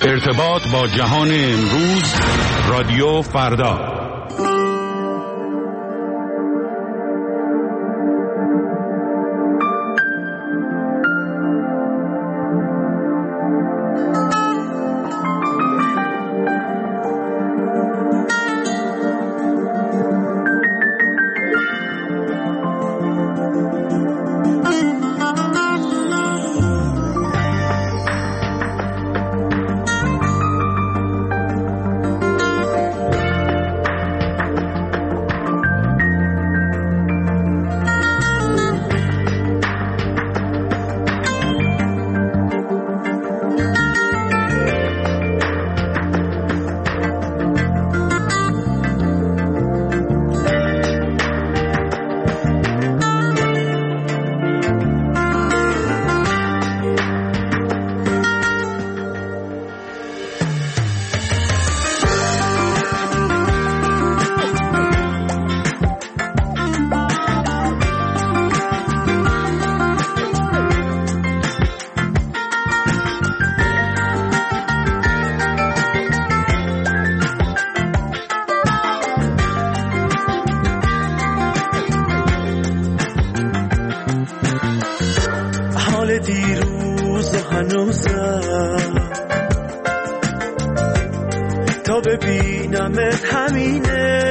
ارتباط با جهان امروز، رادیو فردا. دیروز و هنوزم تا ببینمت همینه،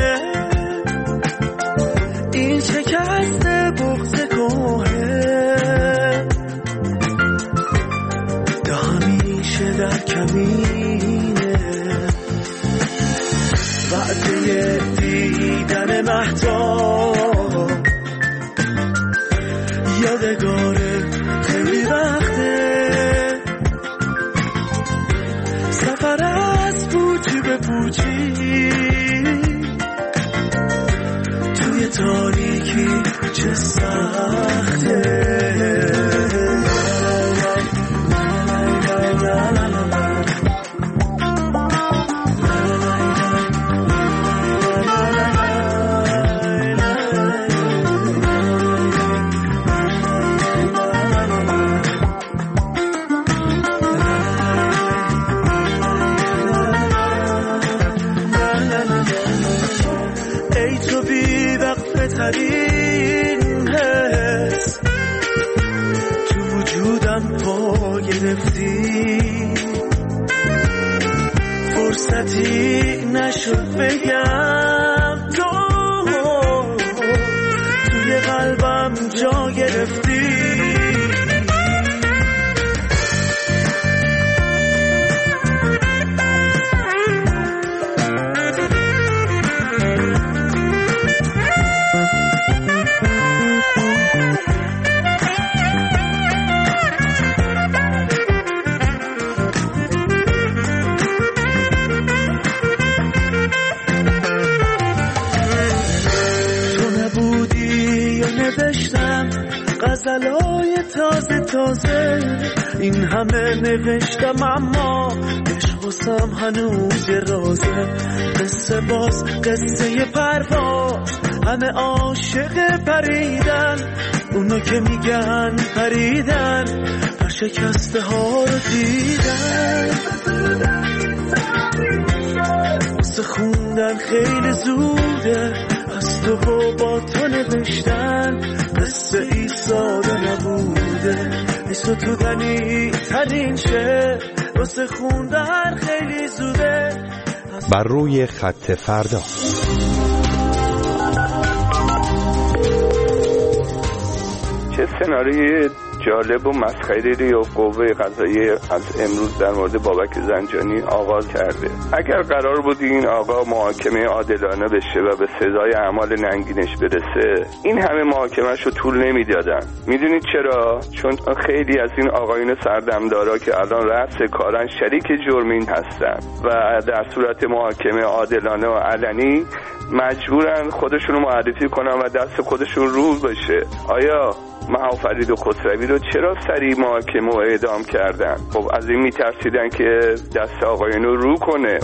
این شکست بغض کوه تا همیشه در کمینه، وعده دیدن مهتاب یادگاره خیلی وقته، سفر از پوچی به پوچی توی تاریکی چه سخته. ترین حس تو وجودم پا گرفتی، فرصتی نشد بگم تو توی قلبم جا گرفتی. غزلای تازه تازه این همه نوشتم، اما عشق واسم هنوز یه رازه. قصه باز قصه پرواز، همه عاشق پریدن، اونا که میگن پریدن شکسته ها رو دیدن. واسه خوندن خیلی زوده، از تو و با تو نوشتن قصه ای ساده نبوده، ایسو تو دنی ترین شه، واسه خوندن خیلی زوده. بر روی خط فردا. چه سناریوی جالب و مسخره‌ای و قوه قضاییه از امروز در مورد بابک زنجانی آغاز کرده. اگر قرار بود این آقا محاکمه عادلانه بشه و به سزای اعمال ننگینش برسه، این همه محاکمه‌اش رو طول نمیدادن. میدونید چرا؟ چون خیلی از این آقایون سردمدارا که الان رأس کارن شریک جرمین هستن و در صورت محاکمه عادلانه و علنی مجبورن خودشونو معرفی کنن و دست خودشون رو بشه. آیا فرید و خسروی رو چرا سریع محاکمه و اعدام کردن؟ خب از این میترسیدن که دست آقایون رو کنه.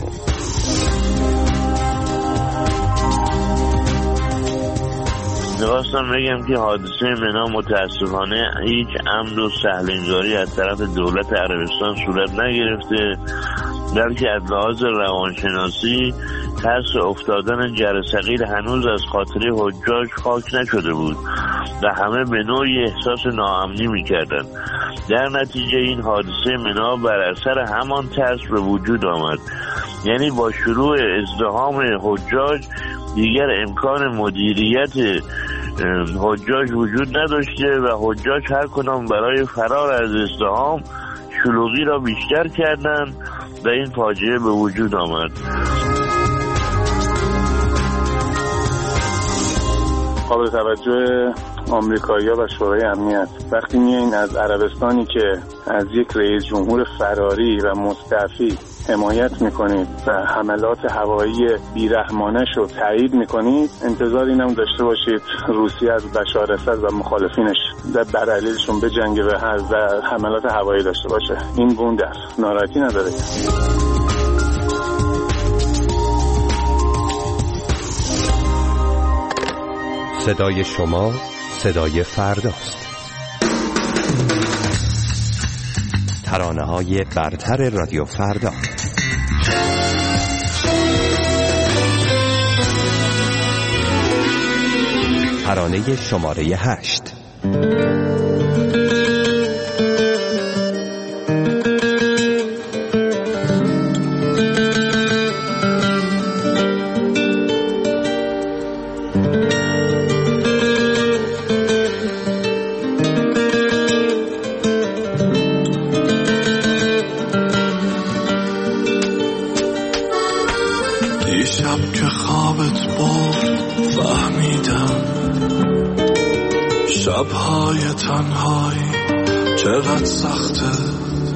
می‌خواستم بگم که حادثه منا متاسفانه هیچ عمد و سهل‌انگاری از طرف دولت عربستان صورت نگرفته، بلکه از لحاظ روانشناسی ترس افتادن جرثقیل هنوز از خاطره حجاج خاک نشده بود و همه به نوعی احساس ناامنی می‌کردند. در نتیجه این حادثه منا بر اثر همان ترس به وجود آمد. یعنی با شروع ازدحام حجاج دیگر امکان مدیریت حجاج وجود نداشته و حجاج هر کدام برای فرار از ازدحام شلوغی را بیشتر کردند و این فاجعه به وجود آمد. قابل توجه آمریکایی‌ها و شورای امنیت وقتی میایین از عربستانی که از یک رئیس جمهور فراری و مستعفی حمایت میکنید و حملات هوایی بیرحمانش رو تایید میکنید، انتظار اینم داشته باشید روسیه از بشار اسد و مخالفینش بر علیهشون بجنگه و حملات هوایی داشته باشه. این بوندر ناراحتی نداره. صدای شما صدای فرداست. ترانه‌های برتر رادیو فردا. ترانه شماره 8. شب‌های تنهایی چقدر سخته،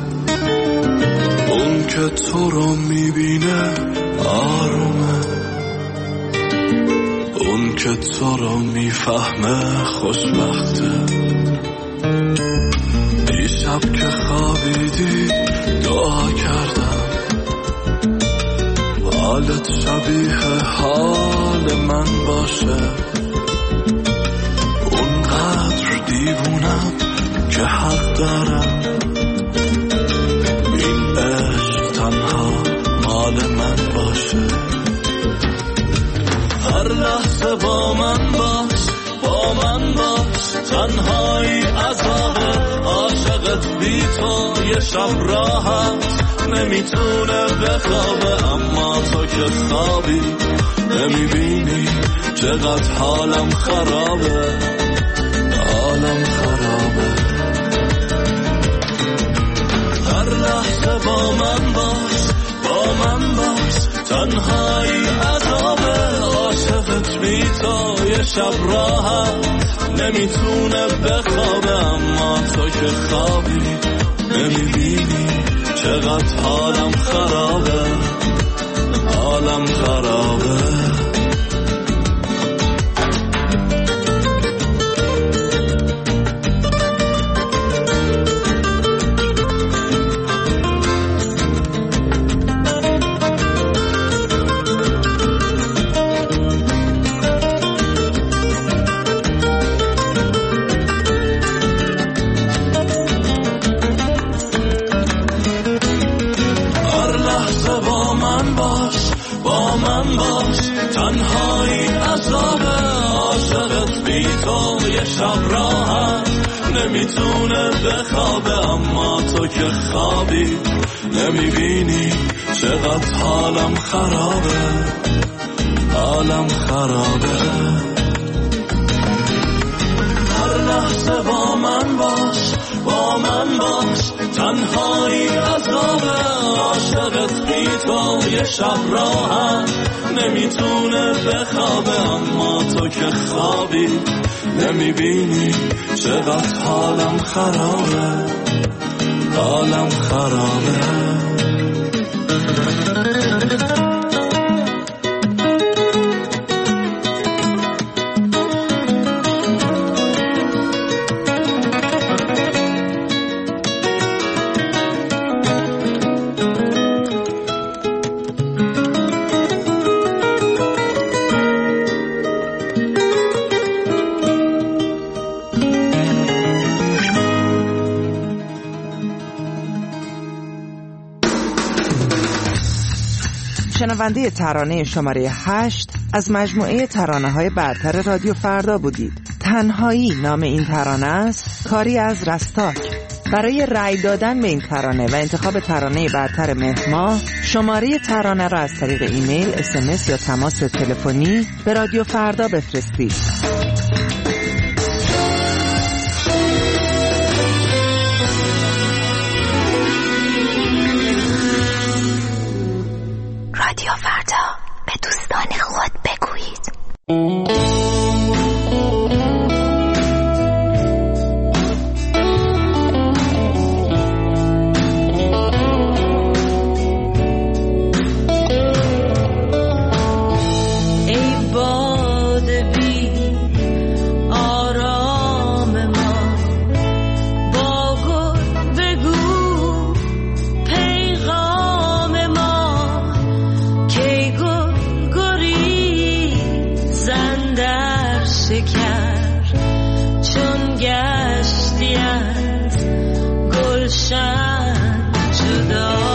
اون که تو رو میبینه آرومه، اون که تو رو میفهمه خوشبخته. دیشب که خوابیدی دعا کردم حالت شبیه حال من باشه، دیوونم که حق دارم این عشق تنها مال من باشه. هر لحظه با من باش، با من باش، تنهایی عذابه، عاشقت بی تو یه شب راحت نمیتونه بخوابه، اما تو که خوابی نمیبینی چقدر حالم خرابه، حالم خرابه. هر لحظه با من باش، با من باش، تنهایی عذابه، عاشقت بی تو یه شب راحت نمیتونه بخوابه، اما تو که خوابی نمیبینی چقدر حالم خرابه، حالم خرابه. تنهایی عذابه، عاشقت بی تو یه شب راحت نمیتونه بخوابه، اما تو که خوابی نمیبینی چقدر حالم خرابه، حالم خرابه. هر لحظه با من باش، با من باش، تنهایی عذابه، عاشقت بی تو یه شب راحت نمیتونه بخوابه، اما تو که خوابی نمیبینی چقدر حالم خرابه، حالم خرابه. شنونده ترانه شماره 8 از مجموعه ترانه‌های برتر رادیو فردا بودید. تنهایی نام این ترانه است، کاری از رستاک. برای رأی دادن به این ترانه و انتخاب ترانه برتر مهر ماه، شماره ترانه را از طریق ایمیل، SMS یا تماس تلفنی به رادیو فردا بفرستید. رادیو فردا، به دوستان خود بگویید. چون گشتی از گلشن جدا